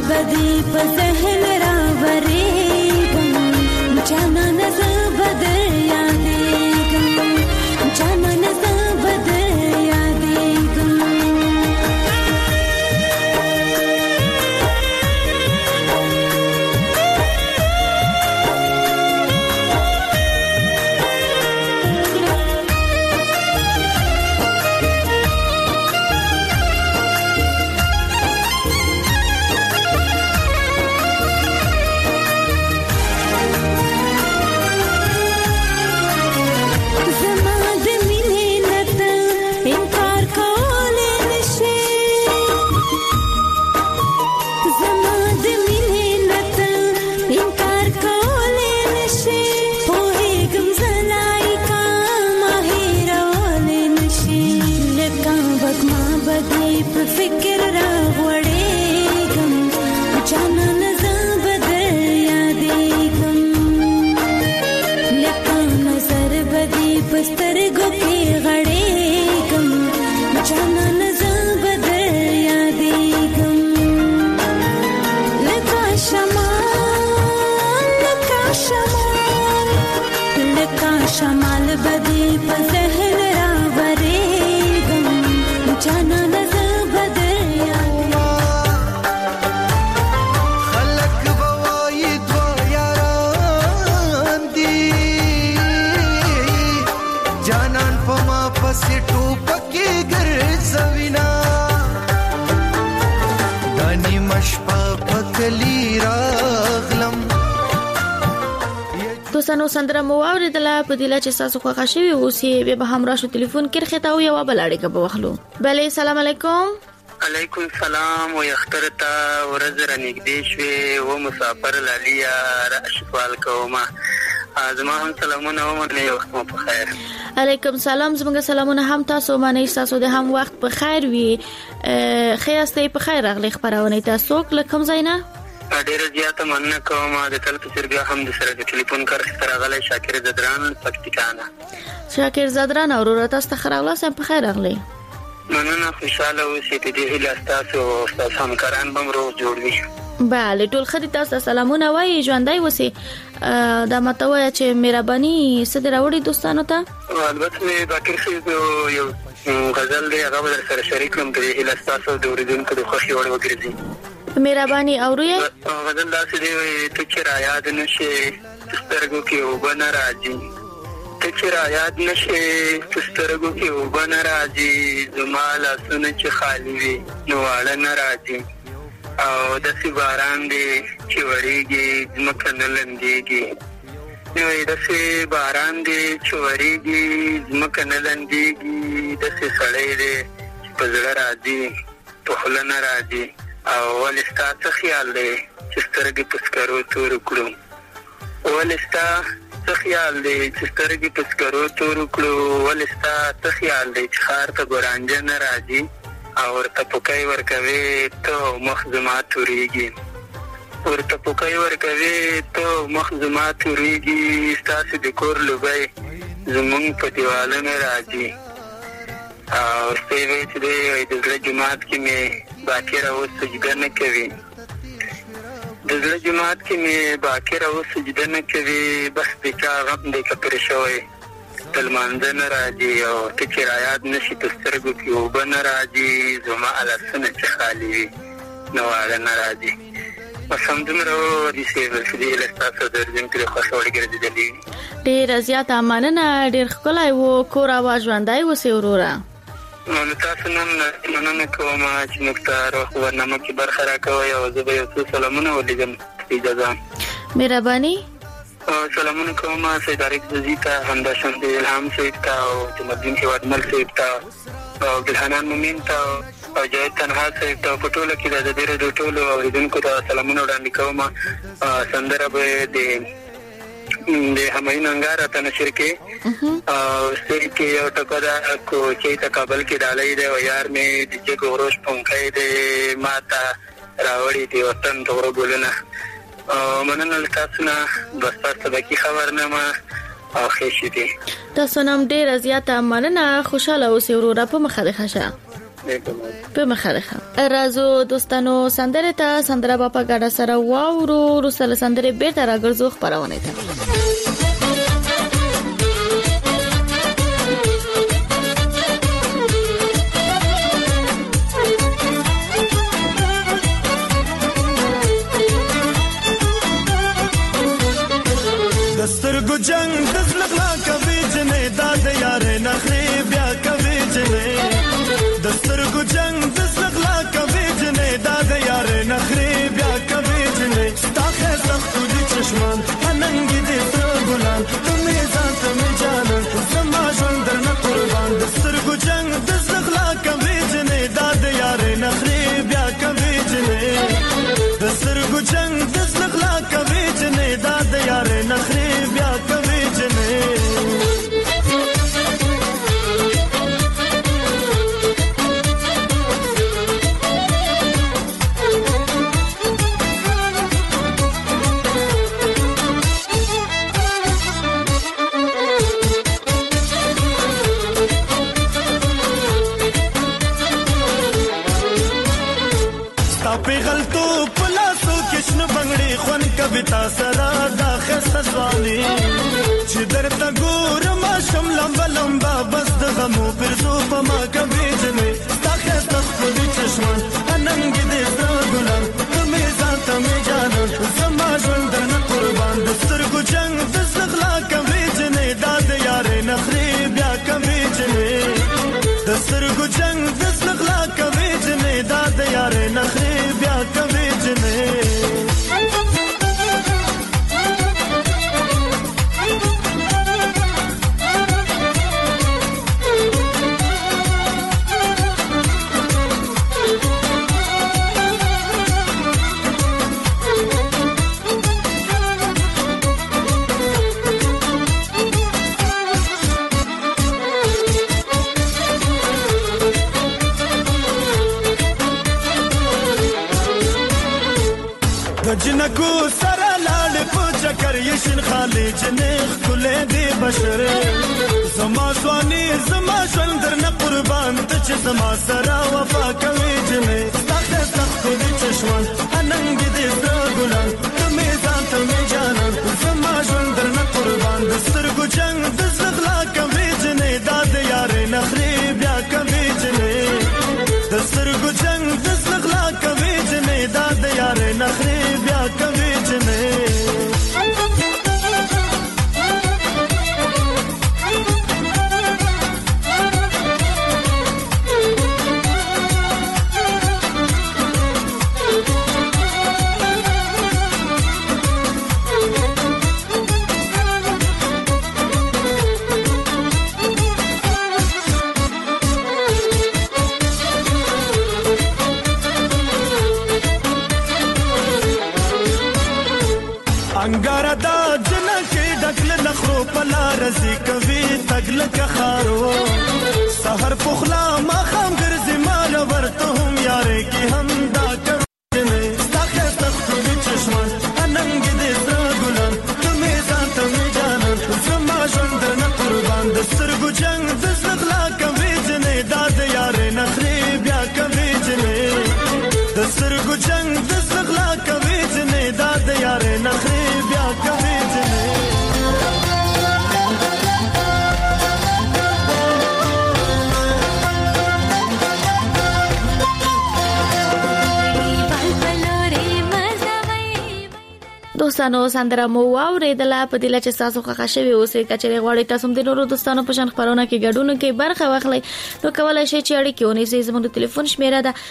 بدی په ذهن راوړېږم جانانه زه به در یادېږم جانانه زه به در یادېږم شمال بدی په ذهن راوړېږم جانانه زه به در یادېږم خلک به وایي دوه یاران دي جانان په ما پسې ټوپکې ګرځوینه دا نیمه شپه په کلي راغلم دوستانو سندره مو اوریدله په دې چې تاسو خوښ شوي اوسئ به هم راشو ټلیفون کې خته او یو بل اړیکه به واخلو بله سلام علیکم علیکم سلام و یخترتا ورځ رنګدې شوې و مسافر لالیا را سوال کومه زما هم سلامونه ومنه یو وخت په خیر علیکم سلام زموږ سلامونه هم تاسو باندې تاسو د هم وخت په خیر وي خیرسته په خیر راغلی خبرونه تاسو کوم ځای نه ډیره زیاته مننه کوم د تل په سرګه هم د سره د ټلیفون کار سره غلې شاکر زدران پکتیکانا شاکر زدران اورور تاسو خراغله سم په خیر راغلی مننه خوشاله اوسئ په دې هیله تاسو او تاسو همکاران به روغ جوړ وي بله ټول خدي تاسو سلامونه وایي ژوندۍ اوسئ دا متوي چې مهرباني صدر وړي دوستانو ته البته باکر یو غزل دی هغه در سره شریک کوم د هیله تاسو د اوریدونکو د خوښي وړ وګرځي مهرباني اورئ غزل داسې دی ته چې را یاد نشي سترګو کې وبنه راځي ته چې را یاد نشي سترګو کې وبنه راځي زما لاسونه چې خالی وي نو واړه نه راځي او داسې باران دی چې وریږي ځمکه نه لندېږي نو داسې باران دی چې وریږي ځمکه نه لندېږي داسې سړی دی چې په زړه راځي په خوله نه راځي او ولې ستا څه خیال دی چې سترګې په سکرو تورو کړو ولې ستا څه خیال دی چې سترګې په سکرو تورو کړو ولې ستا څه خیال دی چې ښار ته ګورانجه نه راځي او ورته پوکی ورکوي ته مخ زما تورېږي ورته پوکی ورکوي ته مخ زما تورېږي ستاسې د کور لوبی زمونږ په دیوالونه راځي او ستې وی چې دی د زړه جومات کې مې باکره اوس سجده نه کوي د زړه جومات کې مې باکره اوس سجده نه کوي بس د چا غم دی که پرې شوی د لمانځه نه راځي او ته چې را یاد نشي په سترګو کې اوبه نه راځي زما لاسونه چې خالي وي نو واړه نه راځي بس همدومره وداسې بلسدي هیله ستاسو د اورېدونکو د خوښه وړ ګرځېدلې وي ډېره زیاته مننه ډېر ښکلی و کور هوا ژوندی اوسې وروره نو تاسو نن مننه کوم چې موږ ته برنامه کې برخه راکوئ او زه به یو څو سلامونه ولیږم اجازه مهرباني سلامونه کوم سید عارف زوزي ته همداشان د الهام صاحب ته او جمالدین هیوادمل صاحب ته او ګلحنان مومین ته او جاید تنها صاحب ته په ټوله کې د ډېرو ټولو اورېدونکو ته سلامونه وړاندې کوم سندره به د همایون انګار ته نشر کې او سړي کې یو ټکو دا کو چې ته کابل کې ډالۍ دی او یار مې د چې ګوروش پونکای دی ماته راوړي دی وطن تور ګولنه مننه تاسو نه بس تاسو به کی خبرنامه او خېشې دي تاسو نام ډېر زیاته مننه خوشاله اوسئ وروره په مخه ده ښه په مخه راځو دوستانو سندره ته سندره په ګډه سره واورو رسل سندره بیرته راګرځو خبرونه ته دسترګو جنگ دزلغلا کوي جنې داد یار نخري بیا کوي جنې دسترګو جنگ دزلغلا کوي جنې داد یار نخري بیا کوي جنې تاخه سخت دي چشمان اننګ دي سر ګلان تمه ځان ته جانان سما ژوند درنه قربان دسترګو جنگ دزلغلا کوي جنې داد یار نخري بیا کوي جنې دسترګو جنگ دزلغلا کوي جنې داد یار نخري بیا کوي جنې غلطو پلاسو کشن بنگړي خون کبتا سرا دا خسته ځواني چې درته ګور ما شم لمبا لمبا بس د غمو پر زو په ما کوي جنې تا خسته خودي چشمان اننګ دې زړه ګلان تمه ځان ته جانان زما ژوند درنه قربان دسترګو جنگ دزغلا کوي جنې داد یارې نخري بیا کوي جنې دسترګو جنگ دزغلا کوي جنې داد یارې نخري بیا کوي جنې جنکو سره لاړ په چکر یشن خالی جنخ کله دی بشر زما ځواني زما ژوند درنه قربان ته چې زما سره وفا کوي جنې تاخه سخت دي چشمان اننګ دي زړه ګلان تمه ځان ته جانان زما ژوند درنه قربان دسترګو جنگ دزغلا کوي جنې داد یارې نخري بیا کوي جنې دسترګو جنگ دزغلا کوي جنې داد یارې نخري بیا کوي جنې انګار دا جنکه ډکل نخرو پلا رزي کوي تګل کخارو سحر پخلا ما خام ګرځي مال ورته هم یارې کی هم دا کوي تاخه تخت دي چشمان اننګ دې زړه ګلان تمه ځان ته جانان زما ژوند نه قربان دسترګو جنگ دزغلا کوي جنې داد یارې نخري بیا کوي جنې دسترګو جنگ دزغلا کوي جنې داد یارې نخري بیا کوي جنې دوستانو سندره مو واوریدله په دې لچ تاسو ښه شوي اوسئ کچېرې غواړئ تاسو د نورو دوستانو په شان خبرونه کې ګډون کې برخه واخلئ نو کولای شئ چې اړیکې ونیسئ زموږ د ټلیفون شمیره ده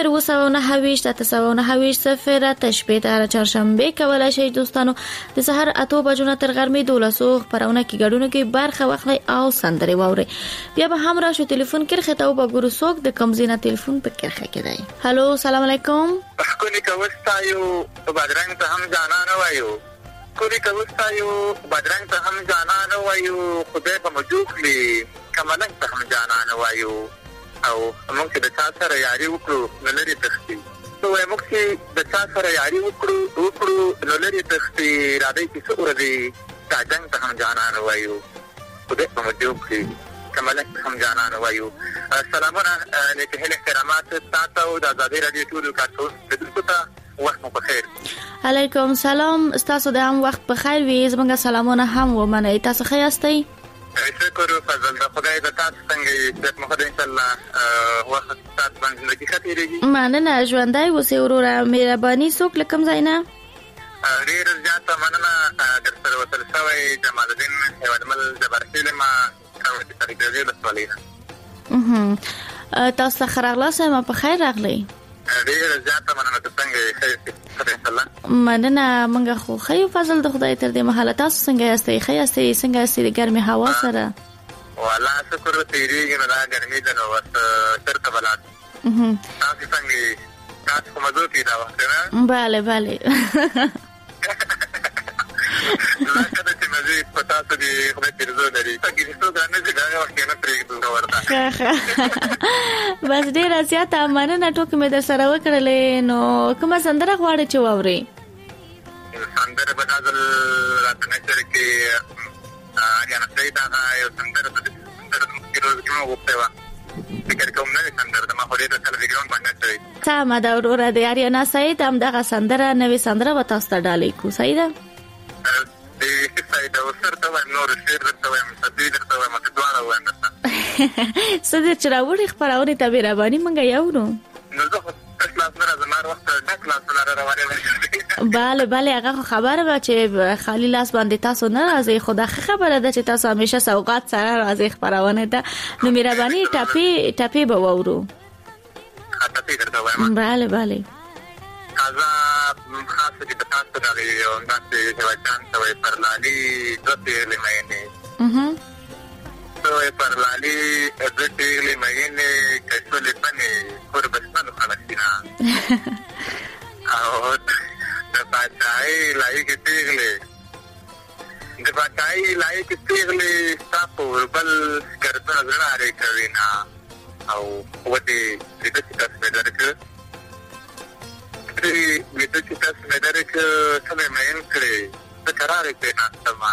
029 چهارشنبه کولای شئ دوستانو د سحر 8 بجو نه تر غرمې 12 خبرونه کې ګډون کې برخه واخلئ او سندره واورئ بیا به هم راشو ټلیفون کې خطا او وګورو څوک د کمزینه ټلیفون په کې کې دی هالو السلام علیکم کولی کوستایو بدرنګ ته هم جانان وایو کولی کوستایو بدرنګ ته هم جانان وایو خدای په موجودلی کمنګ ته هم جانان وایو او موږ د چا سره یاري وکړو نلري تختی نو موږ د چا سره یاري وکړو نلري تختی را دې چې څوره دې تا جنګ ته هم جانان وایو خدای په موجودلی کمالک هم جانان وایو. سلامونه نیکه هیله احترامات تاسو د آزادۍ رادیو ټول کارکونکو ته وخت مو بخیر. علیکم سلام، تاسو د هم وخت بخیر وي. زموږ سلامونه هم ومنئ. تاسو ښه یاستئ؟ شکر فضل د خدای د تاسو څنګه یې مخه ان شاء الله وخت تاسو باندې زندگی ښه تیریږي. مننه، ژوندی اوسئ وروره. مهرباني څوک له کوم ځای نه؟ ډېر زیاته مننه در سره وصل شوی جمال الدین هیوادمل جبارخیل ما تاریخي لسوالي. تاسو ښه راغلاست. ما په خیر راغلی. ډېر زیاته مننه. څنګه یې ښه ان شاء الله؟ مننه، موږ خو ښه فضل د خدای تر دې مهاله. تاسو څنګه یاستئ؟ ښه یاستئ؟ څنګه یاستئ د ګرمې هوا سره؟ والله شکر تیریږي نو دا ګرمي ده نو بس چېرته به لاړ. تاسو څنګه یې؟ تاسو خو مزو کې دا وخت نه؟ بله بله. لکه د چې مزې په تاسو دې خدای پیرزو لري. څنګه دا نه چې دا وخت نه پرېږدو ورته. بس ډېره زیاته مننه. ټوکې مې در سره وکړلې. نو کومه سندره غواړئ چې واورئ؟ سندره به دا ځل راته نشر کې اریانا سعید هغه یو سندره په سندره کې روز کې مو غوښتې وه. فکر کوم نه سندره د ما خو ډېر ټلویزیون باندې شوی. سمه ده وروره. د اریانا سعید همدغه سندره نوې سندره به تاسو ته ډالۍ کړو. صحیح ده؟ څه دې چې راوړي خپرونې ته مهرباني موږ یاورو. بله بله، هغه خبره به چې خالی لاس باندې تاسو نه راځي. خو دا خبره ده چې تاسو همیشه سوغات سره راځي خپرونه ته. نو مهرباني ټپې به واورو. بله بله. خاصه چې تاسو راغلي یو ناسې هیوادان ته وایي پرلالي دوه پیغلې مینې. سوی پرلالي دوه پیغلې مینې کشولې پنې قربستانو خلقینا او د پاچاهۍ لایقې پیغلې ستا په وربل ګردونه زړه ارې کوي نه. او ودې لیده چې تاسو مې درکړه لیده چې تاسو مې درکړه څه مې مین کړې زه کرارې پرې ناستم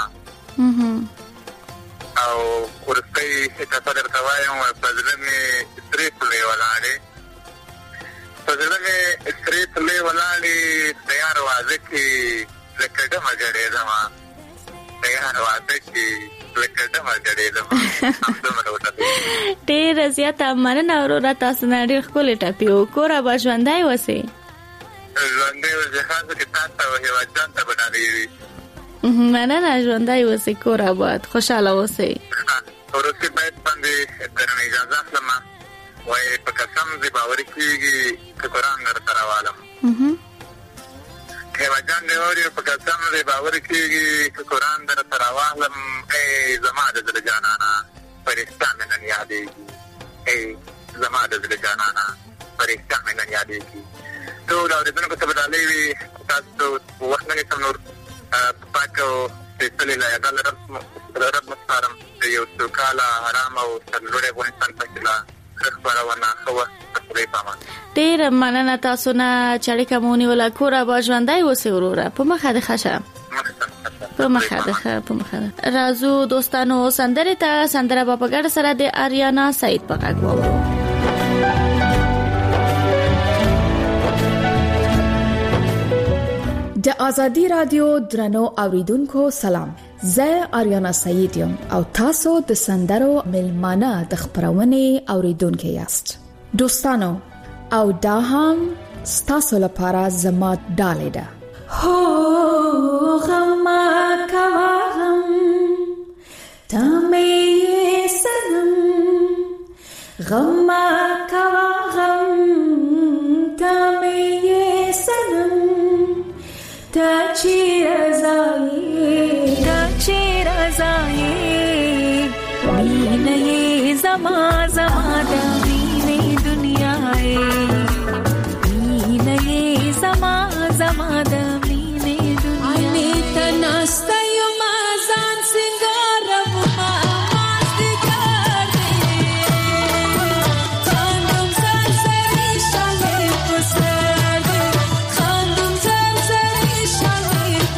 او وروستی تاسو درته وایم په زړه مې سرې پلې ولاړې تیار واځه کې لکه ډمه ګډېدمه ډېره زیاته مننه وروره. تاسو نه ډېر ښکلې ټپې و. کور اباد ژوندی اوسئ. ژوندی اوسئ. خاصه کې تاسو ته هیوادجان ته به ډالۍ وي. مننه، ژوندی اوسئ. کور اباد، خوشحاله اوسئ. وروستي باید باندې درنه اجازه اخلم. وایي په قسم زه باور کېږي که قرآن درته راوالم. هیوادجان دې اوري په قسم زه باور کېږي که قرآن درته راوالم. ای زما د زړه جانانه فرښته مې نن یادېږي. ای زما د زړه جانانه فرښته مې نن یادېږي. ټول اورېدونکو ته به ډالۍ وي. تاسو وخت نه نیسم نور په پاک او سپېڅلي لایقال رب مسپارم د یو سوکاله ارام او سرلوړي افغانستان پکې لا خپرونه ښه وخت خدای پامان. ډېره مننه. تاسو نه چې اړیکه مو ونیوله. کور اباد ژوندی اوسئ وروره. په مخه دې ښه شه. په مخه ده. راځو دوستانو سندرې ته. سندره به په ګډه سره د اریانا سعید په غږ واورو. د آزادی رادیو درنو اوریدونکو سلام. زه اریانا سعید یم او تاسو د سندرو ملمانه د خبرونه اوریدونکو یاست. دوستانو او دا هم ستاسو لپاره زما ډالۍ ده. هو غما کواغم تمه سنم غما کواغم تمه سنم تا چیر ازایی مینه زما دا مینه دنیای مینه زما دا مینه دنیای انیتا ناستا یو مازان سنگارم مازدی کرده خاندم سرسری شالی پسرده خاندم سرسری شالی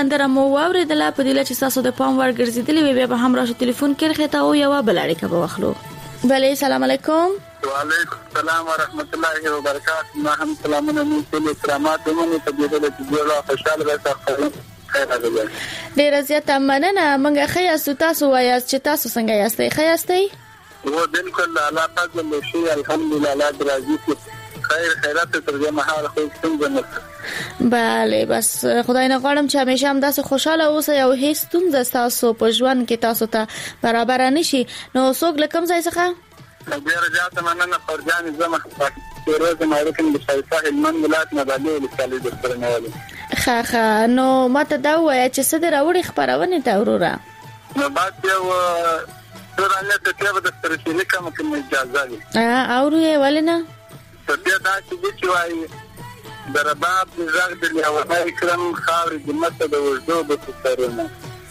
سندره مو واوریدله په دې چې تاسو د پام وړ ګرځیدلې وي بیا به هم راشه ټلیفون کې خته او یو بل اړیکه به واخلو. بله السلام علیکم. وعلیکم السلام ورحمت الله وبرکاته. ما هم سلامونه نیول کرامات مونږ ته دې د جوړه خوشاله راځه. ډیره زیاته مننه. منګه خیاستو تاسو وایاست چې تاسو څنګه یاستئ؟ خیاستئ؟ و بالکل الله فضل شي الحمدلله الله راضي خیر خیرات تر دې مهال خو څنګه. بله بس خدای نه غواړم چې همیشه هم داسې خوشاله اوسئ او هیڅ ستونزه تاسو په ژوند کې تاسو ته برابر نشي. نو څوک لکم ځای څخه ډیره زیاته مننه فرجان زما روز معرفت بشایسته هلمند ولایت مدالي ولسالي د سرنوالي. خا نو ماته دا وایي چې څه د راوړي خبرونه ته وروره. نو بعد یو څنګه ته ته د سرشي کوم کوم اجازه دي اوري ولنه بیا دا چې وایي د رباب د زغ د لیوانای کرم خاورې د مته د وجدو د سترونه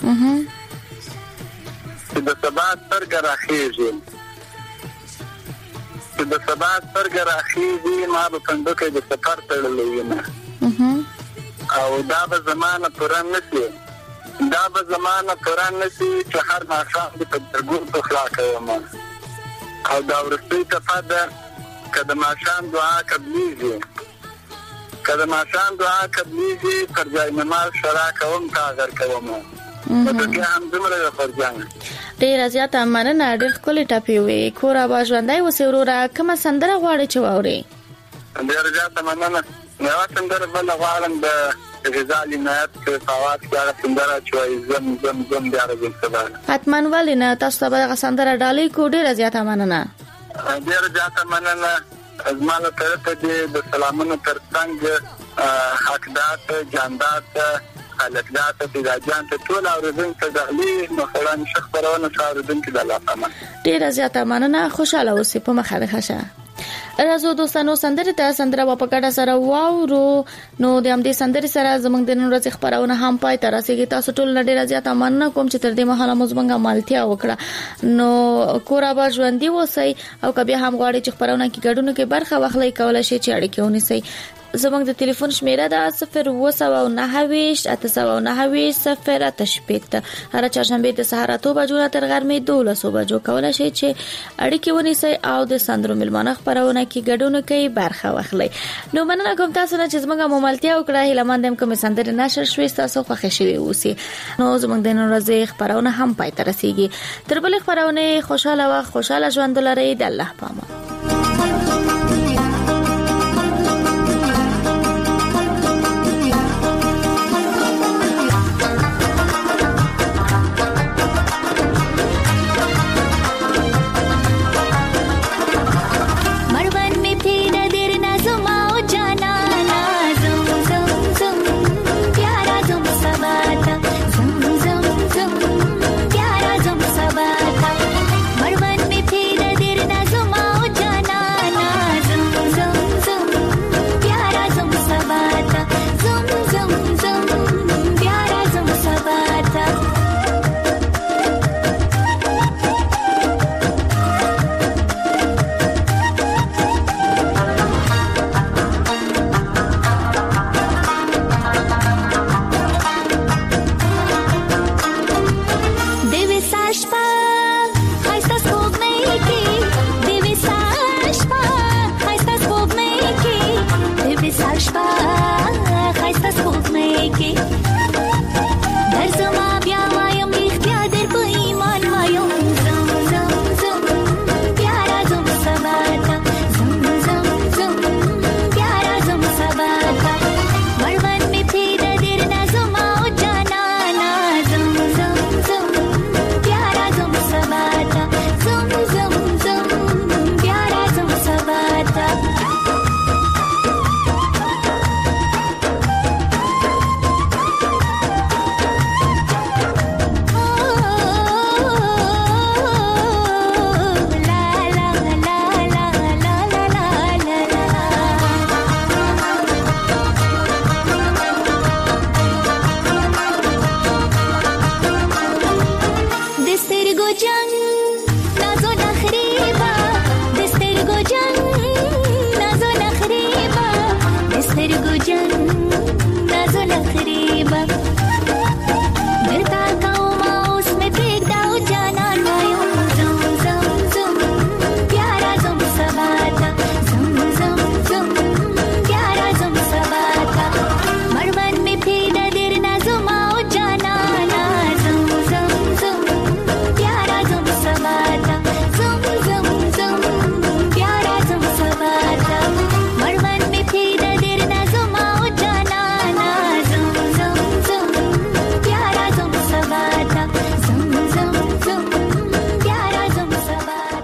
چې د سبا سترګه راخیږي چې د سبا سترګه راخیږي ما په کندو کې د سفر تړلې یم او دا به زمانه پران نشي دا به زمانه پران نشي چې هر ماښام د ترګور په خلا کوم او دا ورسته تفاده کله ماشان دعا قبليږي کله ماشان دعا قبليږي پر ځای نماز شرا کوم کاغر کوم په دې هم دمره فرجان ډیر زیاته مننه. ډیر کلی ټاپی وي کور ابا ژوندای وسې وروره کومه سندره غواړي چې واوري؟ ډیر زیاته مننه. نو سندره بل غواړم د غزالي نایت په فواد کې سندره چې زم زم زم بیا راځي. حتماً ولینه تاسو ته به سندره ډالۍ کو. ډیر زیاته مننه. ډیر زیاته مننه. ازمانه طرف دې د سلامونو ترڅنګ حقدات جاندات خلقدات د جان ته ټول اوردن ته دالي نو خلان شخ پرونه اوردن کې د الله پامه. ډیر زیاته مننه. خوشاله اوسئ په مخه ښه. راځو دوستانو سندره ته سندره په پکړه سره واورو. نو د همدې سندره سره زمونږ د نن ورځې خبرونه هم پای ته رسیدي. تاسو ټول ډیر زیاته مننه کوم چې تر دې مهاله مزمنګه مالتیا وکړه. نو کورا به ژوندۍ اوسئ او کبه هم غواړئ چې خبرونه کې ګډون کې برخه واخلئ کولای شئ چې اړیکه ونیسئ. زمونږ د ټلیفون شمیره ده 029 829 088. هر چهارشنبه د سهار 8 بجو تر غرمې 12 بجو کولای شئ چې اړیکه ونیسئ او د سندرو ملمانه خبرونه کې ګډون کې برخه واخلئ. نو مننه کوم تاسو نه چې زموږه مملتیا وکړه. هیله مندم کوم سندره نشر شوي تاسو خوښ شوي اوسئ. نو زموږ د نن ورځې خبرونه هم پای ته رسیدي. تر بل خبرونه خوشاله ژوند لرئ. د الله پامه.